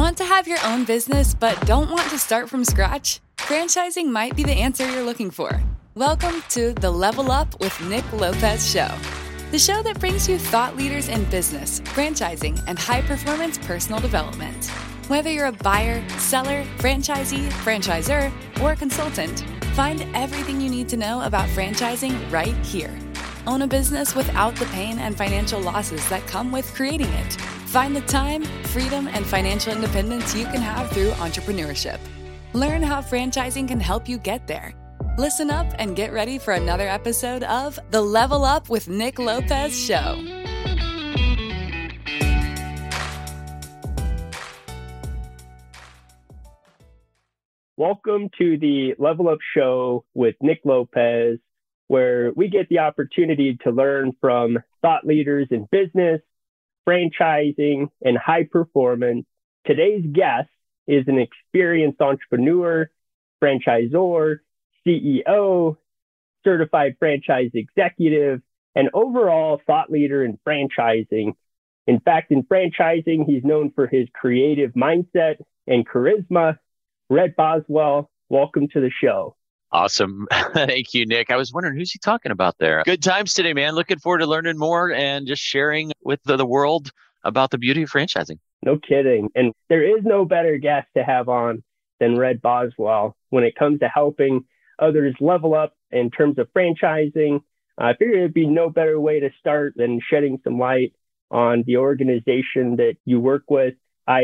Want to have your own business but don't want to start from scratch? Franchising might be the answer you're looking for. Welcome to the Level Up with Nick Lopez show. The show that brings you thought leaders in business, franchising, and high-performance personal development. Whether you're a buyer, seller, franchisee, franchisor, or a consultant, find everything you need to know about franchising right here. Own a business without the pain and financial losses that come with creating it. Find the time, freedom, and financial independence you can have through entrepreneurship. Learn how franchising can help you get there. Listen up and get ready for another episode of the Level Up with Nick Lopez show. Welcome to the Level Up show with Nick Lopez, where we get the opportunity to learn from thought leaders in business, franchising, and high performance. Today's guest is an experienced entrepreneur, franchisor, CEO, certified franchise executive, and overall thought leader in franchising. In fact, in franchising, he's known for his creative mindset and charisma. Red Boswell, welcome to the show. Awesome. Thank you, Nick. I was wondering, who's he talking about there? Good times today, man. Looking forward to learning more and just sharing with the world about the beauty of franchising. No kidding. And there is no better guest to have on than Red Boswell when it comes to helping others level up in terms of franchising. I figured it'd be no better way to start than shedding some light on the organization that you work with,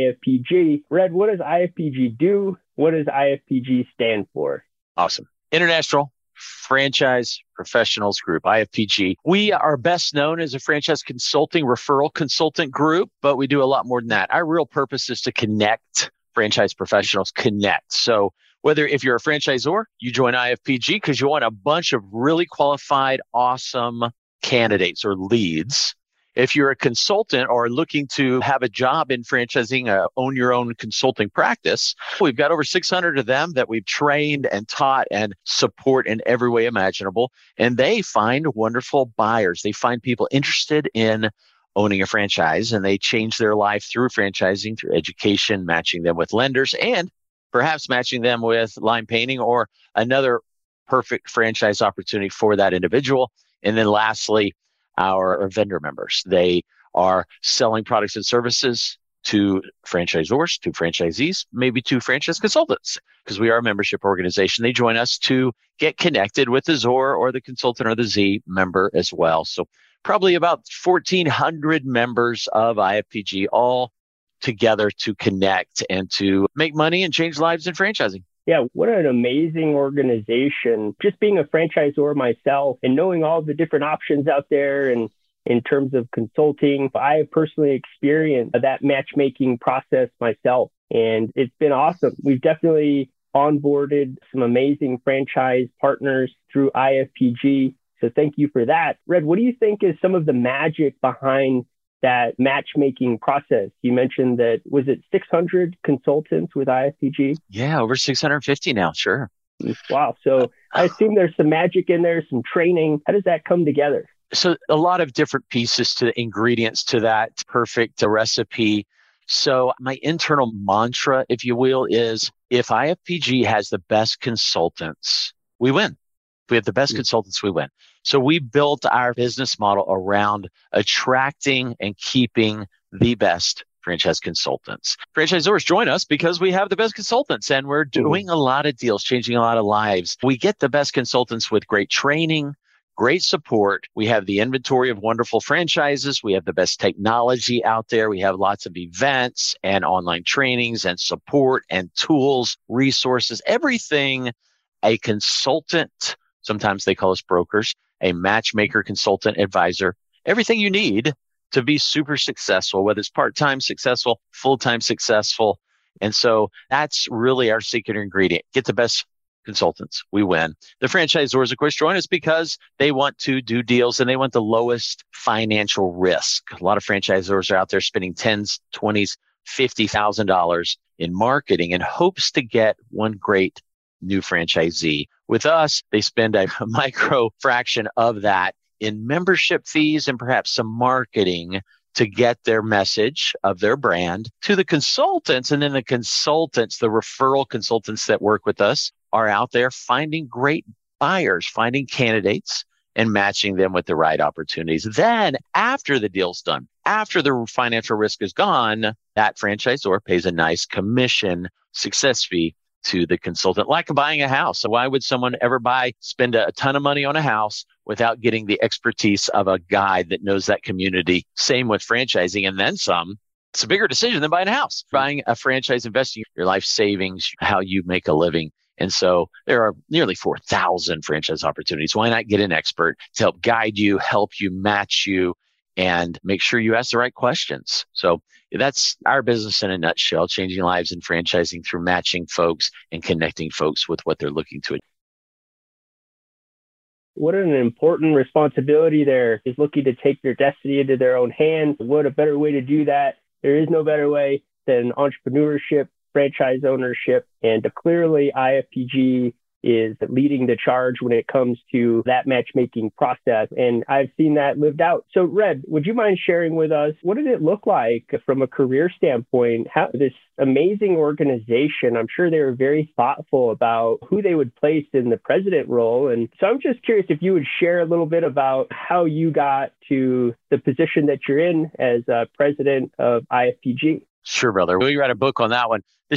IFPG. Red, what does IFPG do? What does IFPG stand for? Awesome. International Franchise Professionals Group, IFPG. We are best known as a franchise consulting referral consultant group, but we do a lot more than that. Our real purpose is to connect franchise professionals, connect. So whether if you're a franchisor, you join IFPG because you want a bunch of really qualified, awesome candidates or leads. If you're a consultant or looking to have a job in franchising, own your own consulting practice, we've got over 600 of them that we've trained and taught and support in every way imaginable. And they find wonderful buyers. They find people interested in owning a franchise, and they change their life through franchising, through education, matching them with lenders, and perhaps matching them with line painting or another perfect franchise opportunity for that individual. And then lastly, our vendor members. They are selling products and services to franchisors, to franchisees, maybe to franchise consultants, because we are a membership organization. They join us to get connected with the ZOR or the consultant or the Z member as well. So probably about 1,400 members of IFPG all together to connect and to make money and change lives in franchising. Yeah, what an amazing organization. Just being a franchisor myself and knowing all the different options out there and in terms of consulting, I have personally experienced that matchmaking process myself, and it's been awesome. We've definitely onboarded some amazing franchise partners through IFPG, so thank you for that. Red, what do you think is some of the magic behind that matchmaking process? You mentioned that, was it 600 consultants with IFPG? Yeah, over 650 now, sure. Wow. So I assume there's some magic in there, some training. How does that come together? So a lot of different pieces to the ingredients to that perfect recipe. So my internal mantra, if you will, is if IFPG has the best consultants, we win. If we have the best consultants, we win. So we built our business model around attracting and keeping the best franchise consultants. Franchisors join us because we have the best consultants and we're doing a lot of deals, changing a lot of lives. We get the best consultants with great training, great support. We have the inventory of wonderful franchises. We have the best technology out there. We have lots of events and online trainings and support and tools, resources, everything a consultant, sometimes they call us brokers, a matchmaker, consultant, advisor, everything you need to be super successful, whether it's part-time successful, full-time successful. And so that's really our secret ingredient. Get the best consultants, we win. The franchisors, of course, join us because they want to do deals and they want the lowest financial risk. A lot of franchisors are out there spending tens, 20s, $50,000 in marketing in hopes to get one great new franchisee. With us, they spend a micro fraction of that in membership fees and perhaps some marketing to get their message of their brand to the consultants. And then the consultants, the referral consultants that work with us, are out there finding great buyers, finding candidates and matching them with the right opportunities. Then after the deal's done, after the financial risk is gone, that franchisor pays a nice commission success fee to the consultant, like buying a house. So why would someone ever spend a ton of money on a house without getting the expertise of a guy that knows that community? Same with franchising and then some. It's a bigger decision than buying a house. Buying a franchise, investing your life savings, how you make a living. And so there are nearly 4,000 franchise opportunities. Why not get an expert to help guide you, help you, match you, and make sure you ask the right questions? So that's our business in a nutshell, changing lives in franchising through matching folks and connecting folks with what they're looking to. What an important responsibility there is, looking to take their destiny into their own hands. What a better way to do that. There is no better way than entrepreneurship, franchise ownership, and clearly IFPG is leading the charge when it comes to that matchmaking process. And I've seen that lived out. So Red, would you mind sharing with us, what did it look like from a career standpoint? How this amazing organization, I'm sure they were very thoughtful about who they would place in the president role. And so I'm just curious if you would share a little bit about how you got to the position that you're in as president of IFPG. Sure, brother. We write a book on that one. The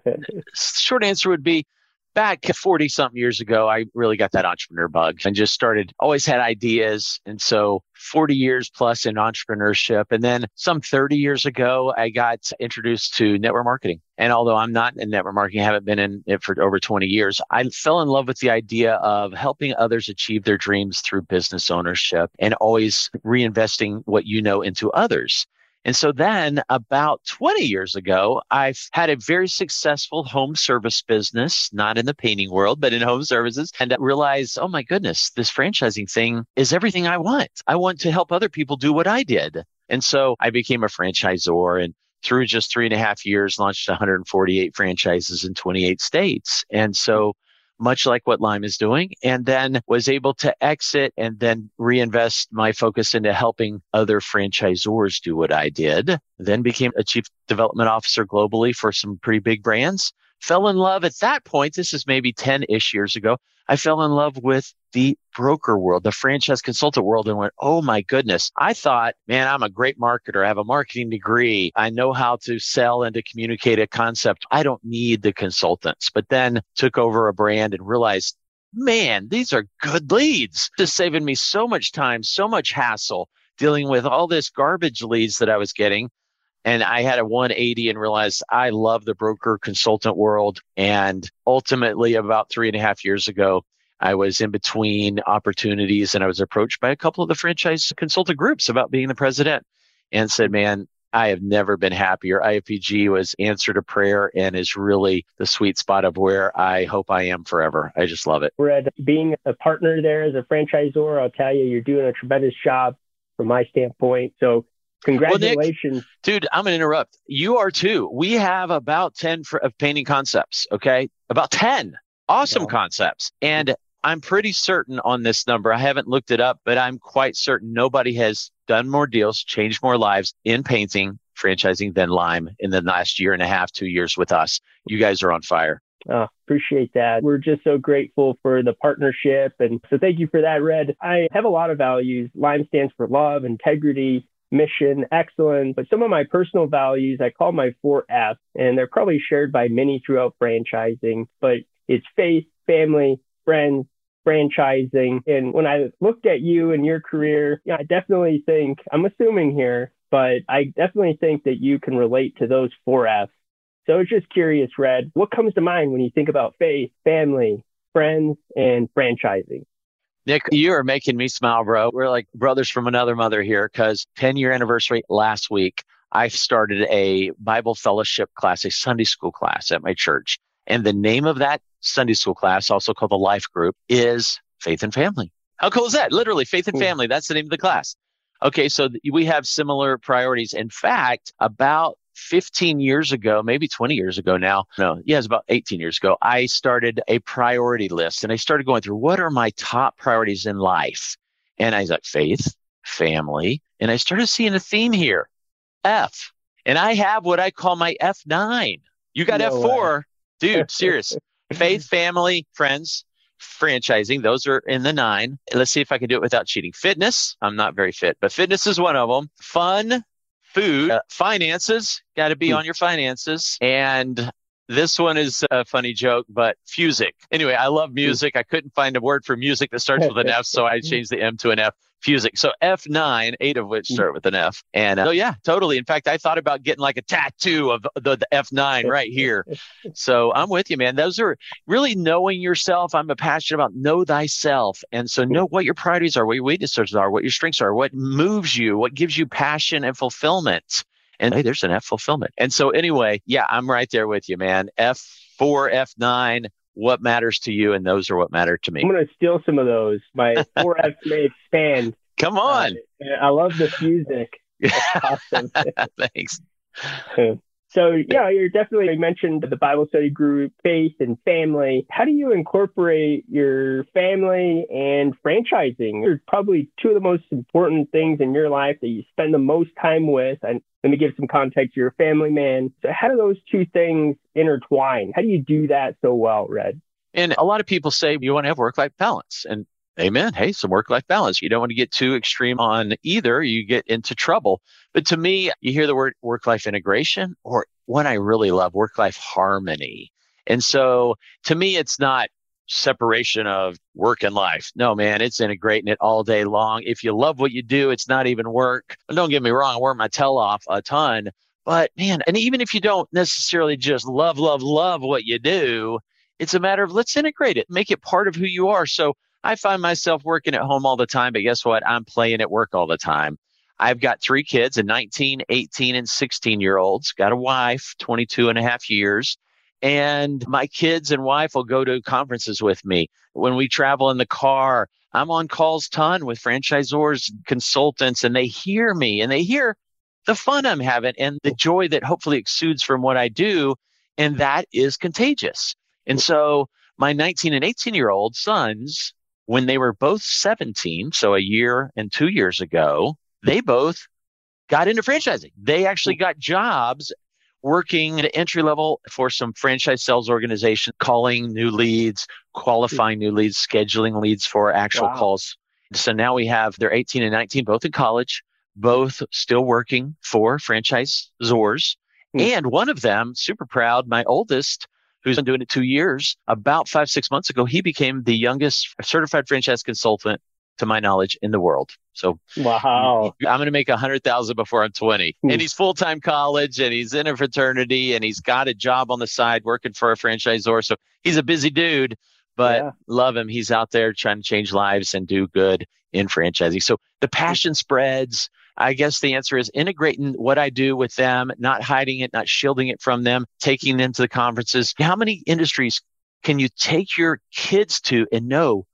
short answer would be, back 40-something years ago, I really got that entrepreneur bug and just always had ideas. And so 40 years plus in entrepreneurship. And then some 30 years ago, I got introduced to network marketing. And although I'm not in network marketing, I haven't been in it for over 20 years, I fell in love with the idea of helping others achieve their dreams through business ownership and always reinvesting what you know into others. And so then about 20 years ago, I've had a very successful home service business, not in the painting world, but in home services, and I realized, oh my goodness, this franchising thing is everything I want. I want to help other people do what I did. And so I became a franchisor, and through just 3.5 years, launched 148 franchises in 28 states. And so much like what Lime is doing, and then was able to exit and then reinvest my focus into helping other franchisors do what I did. Then became a chief development officer globally for some pretty big brands. Fell in love at that point. This is maybe 10-ish years ago. I fell in love with the broker world, the franchise consultant world, and went, oh my goodness. I thought, man, I'm a great marketer. I have a marketing degree. I know how to sell and to communicate a concept. I don't need the consultants. But then took over a brand and realized, man, these are good leads. Just saving me so much time, so much hassle dealing with all this garbage leads that I was getting. And I had a 180 and realized I love the broker consultant world. And ultimately, about 3.5 years ago, I was in between opportunities and I was approached by a couple of the franchise consultant groups about being the president and said, man, I have never been happier. IFPG was answered a prayer and is really the sweet spot of where I hope I am forever. I just love it. Red, being a partner there as a franchisor, I'll tell you, you're doing a tremendous job from my standpoint. So congratulations. Well, Nick, dude, I'm going to interrupt. You are too. We have about 10 of painting concepts, okay? About 10 awesome concepts. And I'm pretty certain on this number. I haven't looked it up, but I'm quite certain nobody has done more deals, changed more lives in painting, franchising than Lime in the last 1.5, 2 years with us. You guys are on fire. Appreciate that. We're just so grateful for the partnership. And so thank you for that, Red. I have a lot of values. Lime stands for love, integrity, mission, excellence. But some of my personal values, I call my 4F, and they're probably shared by many throughout franchising, but it's faith, family, friends, franchising. And when I looked at you and your career, I definitely think, I'm assuming here, but I definitely think that you can relate to those 4Fs. So I was just curious, Red, what comes to mind when you think about faith, family, friends, and franchising? Nick, you are making me smile, bro. We're like brothers from another mother here because 10-year anniversary last week, I started a Bible fellowship class, a Sunday school class at my church. And the name of that Sunday school class, also called the Life Group, is Faith and Family. How cool is that? Literally, Faith and Family. That's the name of the class. Okay, so we have similar priorities. In fact, about 15 years ago, maybe 20 years ago now, it's about 18 years ago, I started a priority list and I started going through what are my top priorities in life. And I was like, faith, family. And I started seeing a theme here, F. And I have what I call my F9. You got No F4. way. Dude, serious. Faith, family, friends, franchising. Those are in the 9. Let's see if I can do it without cheating. Fitness. I'm not very fit, but fitness is one of them. Fun, food, finances. Got to be on your finances. And this one is a funny joke, but Fusic. Anyway, I love music. I couldn't find a word for music that starts with an F, so I changed the M to an F. Fusic. So F9, 8 of which start with an F. And so yeah, totally. In fact, I thought about getting like a tattoo of the F9 right here. So I'm with you, man. Those are really knowing yourself. I'm passionate about know thyself. And so know what your priorities are, what your weaknesses are, what your strengths are, what moves you, what gives you passion and fulfillment. And hey, there's an F fulfillment. And so anyway, yeah, I'm right there with you, man. F4, F9, what matters to you? And those are what matter to me. I'm going to steal some of those. My 4F may expand. Come on. I love the music. Awesome. Thanks. So, yeah, you definitely mentioned the Bible study group, faith, and family. How do you incorporate your family and franchising? They're probably two of the most important things in your life that you spend the most time with. And let me give some context. You're a family man. So how do those two things intertwine? How do you do that so well, Red? And a lot of people say you want to have work-life balance. And amen. Hey, some work-life balance. You don't want to get too extreme on either. You get into trouble. But to me, you hear the word work-life integration, or what I really love, work-life harmony. And so to me, it's not separation of work and life. No, man, it's integrating it all day long. If you love what you do, it's not even work. And don't get me wrong, I work my tail off a ton. But man, and even if you don't necessarily just love what you do, it's a matter of let's integrate it, make it part of who you are. So I find myself working at home all the time, but guess what? I'm playing at work all the time. I've got 3 kids, a 19, 18, and 16-year-olds, got a wife, 22 and a half years. And my kids and wife will go to conferences with me. When we travel in the car, I'm on calls ton with franchisors, consultants, and they hear me and they hear the fun I'm having and the joy that hopefully exudes from what I do. And that is contagious. And so my 19 and 18-year-old sons, when they were both 17, so a year and 2 years ago, they both got into franchising. They actually got jobs working at entry level for some franchise sales organization, calling new leads, qualifying new leads, scheduling leads for actual calls. So now we have, they're 18 and 19, both in college, both still working for franchisors. And one of them, super proud, my oldest, who's been doing it 2 years, about 5-6 months ago, he became the youngest certified franchise consultant, to my knowledge, in the world. So wow, I'm going to make 100,000 before I'm 20. And he's full-time college and he's in a fraternity and he's got a job on the side working for a franchisor. So he's a busy dude, but love him. He's out there trying to change lives and do good in franchising. So the passion spreads. I guess the answer is integrating what I do with them, not hiding it, not shielding it from them, taking them to the conferences. How many industries can you take your kids to and know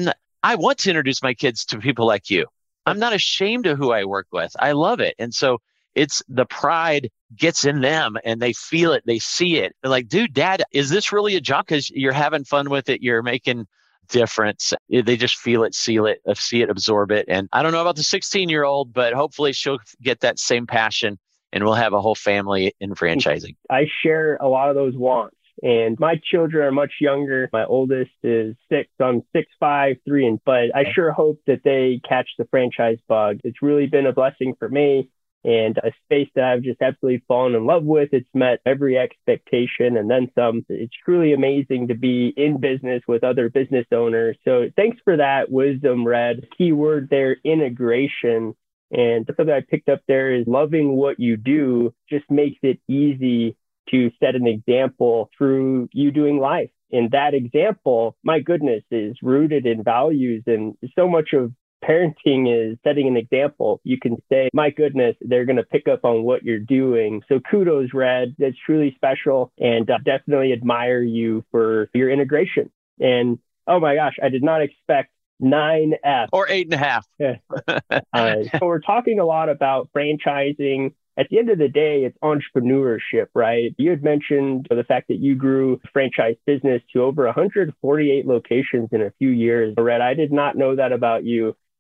I want to introduce my kids to people like you. I'm not ashamed of who I work with. I love it. And so it's the pride gets in them and they feel it. They see it. They're like, dude, dad, is this really a job? Because you're having fun with it. You're making difference. They just feel it, see it, absorb it. And I don't know about the 16-year-old, but hopefully she'll get that same passion and we'll have a whole family in franchising. I share a lot of those wants. And my children are much younger. My oldest is 6. So I'm 6'5", 3, but I sure hope that they catch the franchise bug. It's really been a blessing for me and a space that I've just absolutely fallen in love with. It's met every expectation and then some. It's truly amazing to be in business with other business owners. So thanks for that wisdom, Red. Keyword there, integration. And something I picked up there is loving what you do just makes it easy to set an example through you doing life. And that example, my goodness, is rooted in values. And so much of parenting is setting an example. You can say, my goodness, they're going to pick up on what you're doing. So kudos, Red. That's truly special. And definitely admire you for your integration. And oh my gosh, I did not expect 9F. Or 8.5. So we're talking a lot about franchising. At the end of the day, it's entrepreneurship, right? You had mentioned the fact that you grew franchise business to over 148 locations in a few years. Red, I did not know that about you.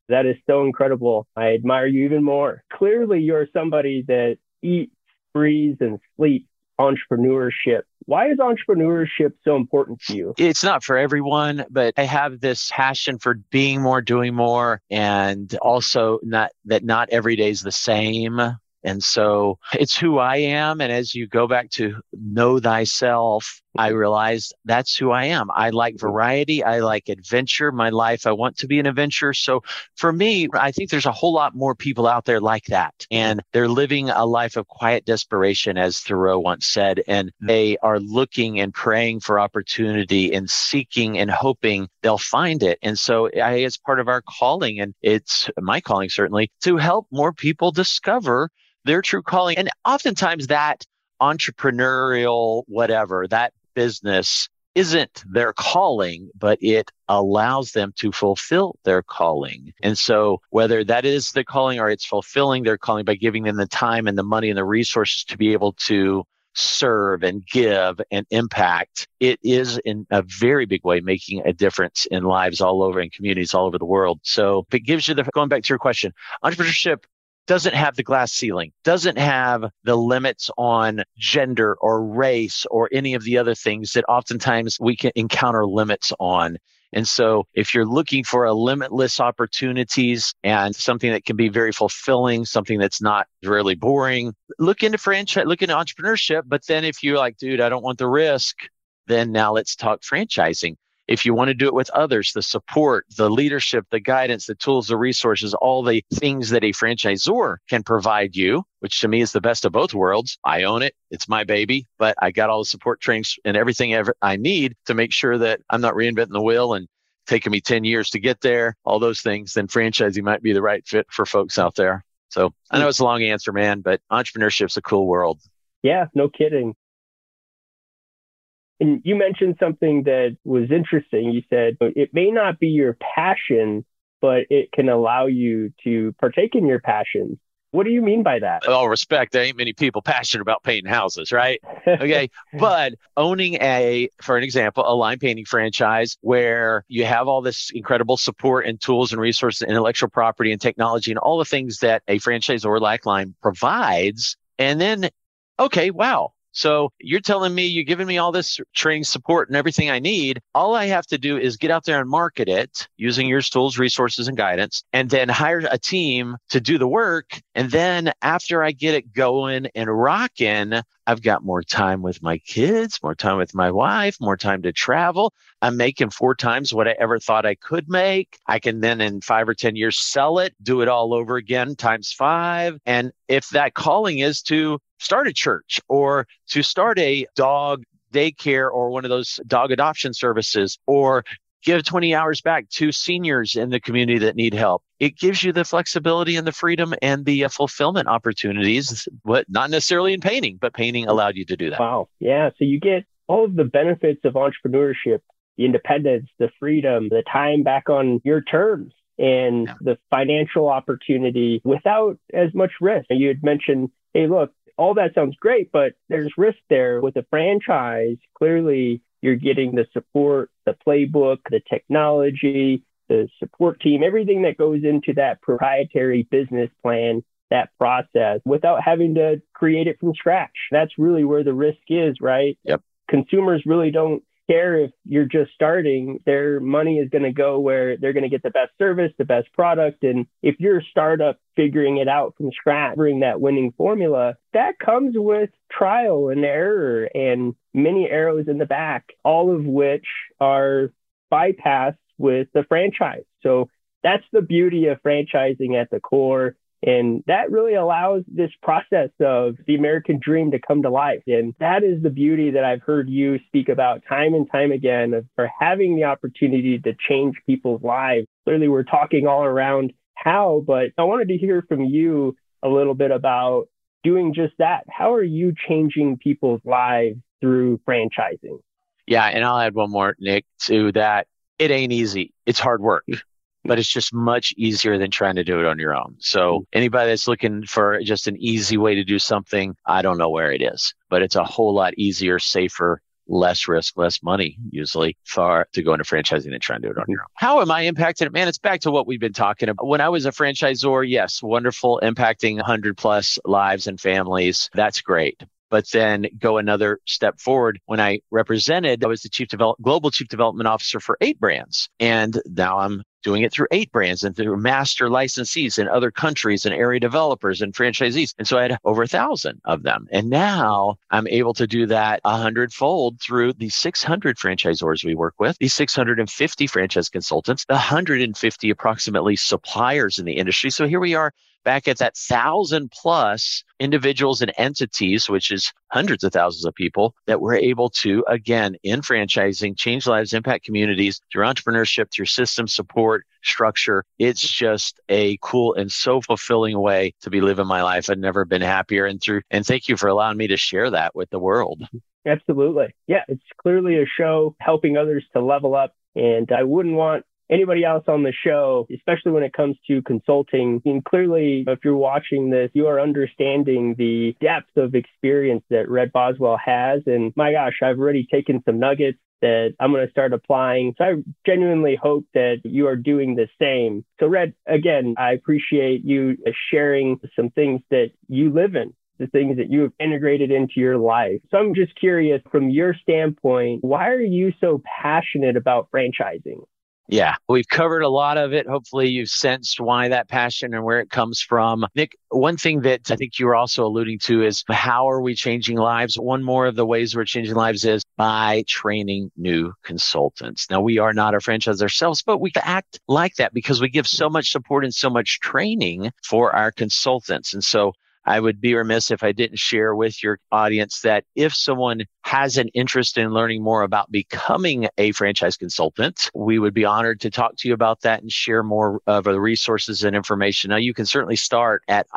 That is so incredible. I admire you even more. Clearly, you're somebody that eats, breathes, and sleeps entrepreneurship. Why is entrepreneurship so important to you? It's not for everyone, but I have this passion for being more, doing more, and also not every day is the same. And so it's who I am. And as you go back to know thyself, I realized that's who I am. I like variety. I like adventure. My life, I want to be an adventurer. So for me, I think there's a whole lot more people out there like that. And they're living a life of quiet desperation, as Thoreau once said. And they are looking and praying for opportunity and seeking and hoping they'll find it. And so it's part of our calling, and it's my calling certainly, to help more people discover their true calling. And oftentimes that entrepreneurial, whatever, that business isn't their calling, but it allows them to fulfill their calling. And so whether that is the calling or it's fulfilling their calling by giving them the time and the money and the resources to be able to serve and give and impact, it is in a very big way making a difference in lives all over, in communities all over the world. So if it gives you going back to your question, entrepreneurship doesn't have the glass ceiling, doesn't have the limits on gender or race or any of the other things that oftentimes we can encounter limits on. And so if you're looking for a limitless opportunities and something that can be very fulfilling, something that's not really boring, look into entrepreneurship. But then if you're like, dude, I don't want the risk, then now let's talk franchising. If you want to do it with others, the support, the leadership, the guidance, the tools, the resources, all the things that a franchisor can provide you, which to me is the best of both worlds. I own it. It's my baby, but I got all the support trainings and everything I need to make sure that I'm not reinventing the wheel and taking me 10 years to get there, all those things, then franchising might be the right fit for folks out there. So I know it's a long answer, man, but entrepreneurship's a cool world. Yeah, no kidding. And you mentioned something that was interesting. You said it may not be your passion, but it can allow you to partake in your passion. What do you mean by that? All respect, there ain't many people passionate about painting houses, right? Okay. But owning for an example, a line painting franchise where you have all this incredible support and tools and resources, and intellectual property and technology and all the things that a franchisor like Line provides. And then, okay, wow. So you're telling me, you're giving me all this training support and everything I need. All I have to do is get out there and market it using your tools, resources, and guidance, and then hire a team to do the work. And then after I get it going and rocking, I've got more time with my kids, more time with my wife, more time to travel. I'm making 4 times what I ever thought I could make. I can then in 5 or 10 years sell it, do it all over again times 5. And if that calling is to start a church or to start a dog daycare or one of those dog adoption services, or give 20 hours back to seniors in the community that need help, it gives you the flexibility and the freedom and the fulfillment opportunities, but not necessarily in painting, but painting allowed you to do that. Wow. Yeah. So you get all of the benefits of entrepreneurship, the independence, the freedom, the time back on your terms, and the financial opportunity without as much risk. You had mentioned, hey, look, all that sounds great, but there's risk there. With a franchise, clearly you're getting the support, the playbook, the technology, the support team, everything that goes into that proprietary business plan, that process, without having to create it from scratch. That's really where the risk is, right? Yep. Consumers really don't care if you're just starting. Their money is going to go where they're going to get the best service, the best product. And if you're a startup figuring it out from scratch, bring that winning formula, that comes with trial and error and many arrows in the back, all of which are bypassed with the franchise. So that's the beauty of franchising at the core. And that really allows this process of the American dream to come to life. And that is the beauty that I've heard you speak about time and time again, for having the opportunity to change people's lives. Clearly, we're talking all around how, but I wanted to hear from you a little bit about doing just that. How are you changing people's lives through franchising? Yeah, and I'll add one more, Nick, to that. It ain't easy. It's hard work. But it's just much easier than trying to do it on your own. So anybody that's looking for just an easy way to do something, I don't know where it is, but it's a whole lot easier, safer, less risk, less money, usually, far to go into franchising and try and do it on your own. How am I impacted? Man, it's back to what we've been talking about. When I was a franchisor, yes, wonderful, impacting 100 plus lives and families. That's great. But then go another step forward. When I represented, I was the global chief development officer for 8 brands. And now I'm doing it through 8 brands and through master licensees in other countries and area developers and franchisees. And so I had over 1,000 of them. And now I'm able to do that 100-fold through the 600 franchisors we work with, these 650 franchise consultants, the 150 approximately suppliers in the industry. So here we are back at that 1,000 plus individuals and entities, which is hundreds of thousands of people that we're able to, again, in franchising, change lives, impact communities through entrepreneurship, through system support, structure. It's just a cool and so fulfilling way to be living my life. I've never been happier. And thank you for allowing me to share that with the world. Absolutely. Yeah, it's clearly a show helping others to level up. And I wouldn't want anybody else on the show, especially when it comes to consulting. And clearly, if you're watching this, you are understanding the depth of experience that Red Boswell has. And my gosh, I've already taken some nuggets that I'm going to start applying. So I genuinely hope that you are doing the same. So Red, again, I appreciate you sharing some things that you live in, the things that you have integrated into your life. So I'm just curious, from your standpoint, why are you so passionate about franchising? Yeah, we've covered a lot of it. Hopefully you've sensed why that passion and where it comes from. Nick, one thing that I think you were also alluding to is how are we changing lives? One more of the ways we're changing lives is by training new consultants. Now, we are not a franchise ourselves, but we act like that because we give so much support and so much training for our consultants. And so I would be remiss if I didn't share with your audience that if someone has an interest in learning more about becoming a franchise consultant, we would be honored to talk to you about that and share more of the resources and information. Now, you can certainly start at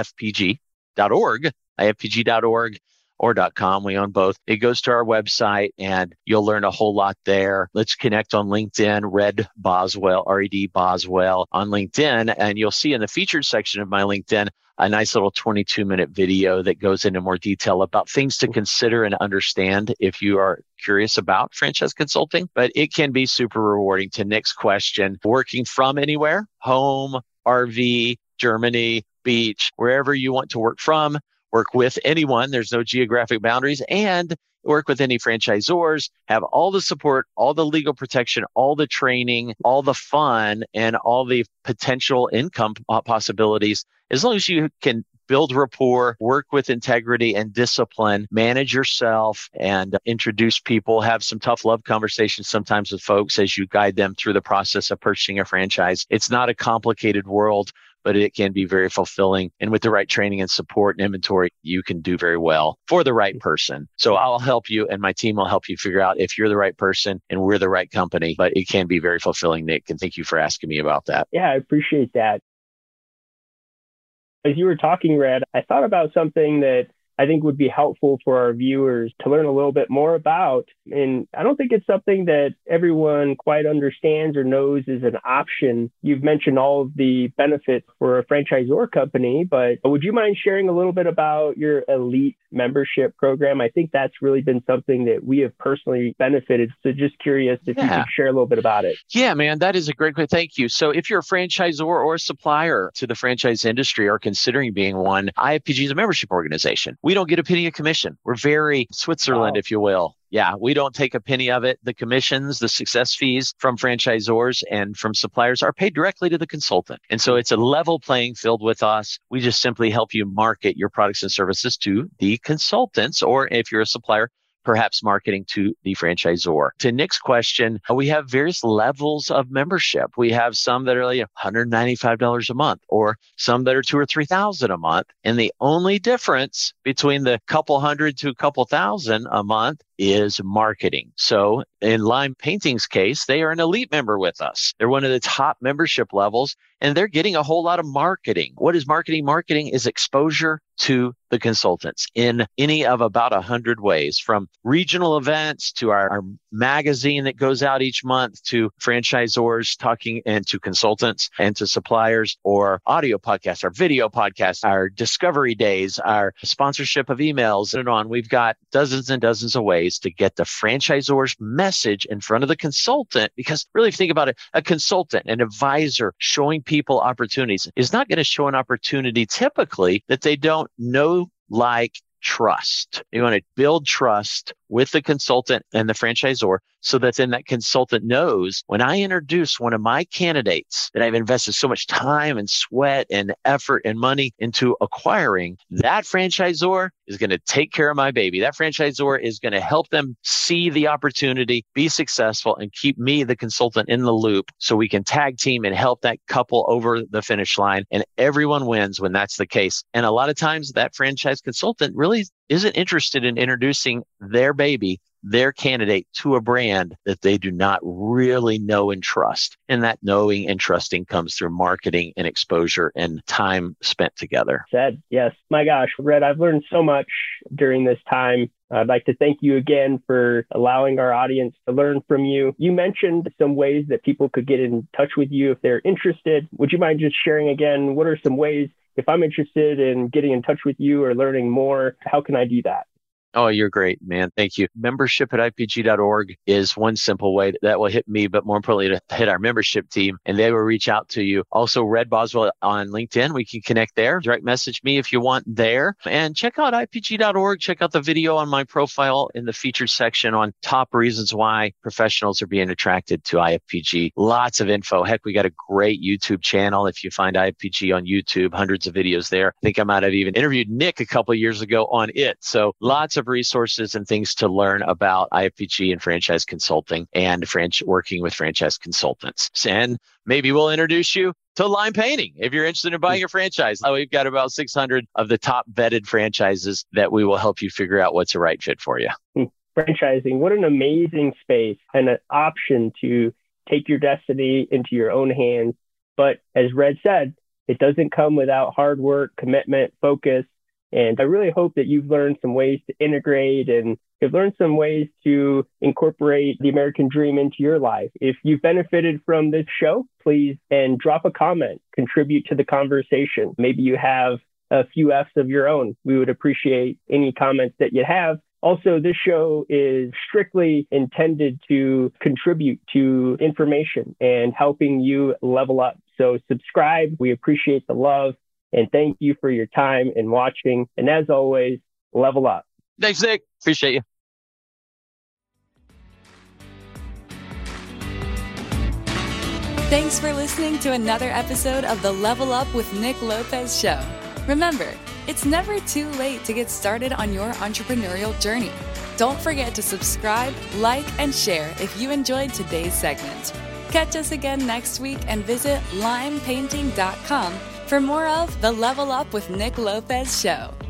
ifpg.org, ifpg.org. or .com. We own both. It goes to our website and you'll learn a whole lot there. Let's connect on LinkedIn, Red Boswell, R-E-D Boswell on LinkedIn. And you'll see in the featured section of my LinkedIn, a nice little 22-minute video that goes into more detail about things to consider and understand if you are curious about franchise consulting. But it can be super rewarding. To Nick's question, working from anywhere, home, RV, Germany, beach, wherever you want to work from, work with anyone. There's no geographic boundaries, and work with any franchisors, have all the support, all the legal protection, all the training, all the fun, and all the potential income possibilities. As long as you can build rapport, work with integrity and discipline, manage yourself and introduce people, have some tough love conversations sometimes with folks as you guide them through the process of purchasing a franchise. It's not a complicated world, but it can be very fulfilling. And with the right training and support and inventory, you can do very well for the right person. So I'll help you and my team will help you figure out if you're the right person and we're the right company. But it can be very fulfilling, Nick. And thank you for asking me about that. Yeah, I appreciate that. As you were talking, Red, I thought about something that I think would be helpful for our viewers to learn a little bit more about. And I don't think it's something that everyone quite understands or knows is an option. You've mentioned all of the benefits for a franchisor company, but would you mind sharing a little bit about your elite membership program? I think that's really been something that we have personally benefited. So just curious if you could share a little bit about it. Yeah, man, that is a great question. Thank you. So if you're a franchisor or a supplier to the franchise industry or considering being one, IFPG is a membership organization. We don't get a penny of commission. We're very Switzerland, if you will. Yeah, we don't take a penny of it. The commissions, the success fees from franchisors and from suppliers are paid directly to the consultant. And so it's a level playing field with us. We just simply help you market your products and services to the consultants, or if you're a supplier, perhaps marketing to the franchisor. To Nick's question, we have various levels of membership. We have some that are like $195 a month, or some that are $2,000 or $3,000 a month. And the only difference between the couple hundred to a couple thousand a month is marketing. So in Lime Painting's case, they are an elite member with us. They're one of the top membership levels, and they're getting a whole lot of marketing. What is marketing? Marketing is exposure to the consultants in any of about 100 ways, from regional events to our magazine that goes out each month, to franchisors talking, and to consultants and to suppliers, or audio podcasts, our video podcasts, our discovery days, our sponsorship of emails, and on. We've got dozens and dozens of ways to get the franchisor's message in front of the consultant, because really, if you think about it, a consultant, an advisor showing people opportunities is not going to show an opportunity typically that they don't know, like, trust. You want to build trust with the consultant and the franchisor, so that then that consultant knows, when I introduce one of my candidates that I've invested so much time and sweat and effort and money into acquiring, that franchisor is going to take care of my baby. That franchisor is going to help them see the opportunity, be successful, and keep me, the consultant, in the loop, so we can tag team and help that couple over the finish line. And everyone wins when that's the case. And a lot of times that franchise consultant really isn't interested in introducing their baby, their candidate, to a brand that they do not really know and trust. And that knowing and trusting comes through marketing and exposure and time spent together. Said, yes. My gosh, Red, I've learned so much during this time. I'd like to thank you again for allowing our audience to learn from you. You mentioned some ways that people could get in touch with you if they're interested. Would you mind just sharing again, what are some ways, if I'm interested in getting in touch with you or learning more, how can I do that? Oh, you're great, man. Thank you. Membership at IPG.org is one simple way that will hit me, but more importantly, to hit our membership team, and they will reach out to you. Also, Red Boswell on LinkedIn. We can connect there. Direct message me if you want there. And check out IPG.org. Check out the video on my profile in the featured section on top reasons why professionals are being attracted to IFPG. Lots of info. Heck, we got a great YouTube channel. If you find IFPG on YouTube, hundreds of videos there. I think I might have even interviewed Nick a couple of years ago on it. So lots of resources and things to learn about IFPG and franchise consulting and working with franchise consultants. And maybe we'll introduce you to Lime Painting if you're interested in buying a franchise. We've got about 600 of the top vetted franchises that we will help you figure out what's the right fit for you. Franchising, what an amazing space and an option to take your destiny into your own hands. But as Red said, it doesn't come without hard work, commitment, focus. And I really hope that you've learned some ways to integrate and you've learned some ways to incorporate the American dream into your life. If you've benefited from this show, please and drop a comment, contribute to the conversation. Maybe you have a few F's of your own. We would appreciate any comments that you have. Also, this show is strictly intended to contribute to information and helping you level up. So subscribe. We appreciate the love. And thank you for your time and watching. And as always, level up. Thanks, Nick. Appreciate you. Thanks for listening to another episode of the Level Up with Nick Lopez show. Remember, it's never too late to get started on your entrepreneurial journey. Don't forget to subscribe, like, and share if you enjoyed today's segment. Catch us again next week and visit limepainting.com for more of the Level Up with Nick Lopez show.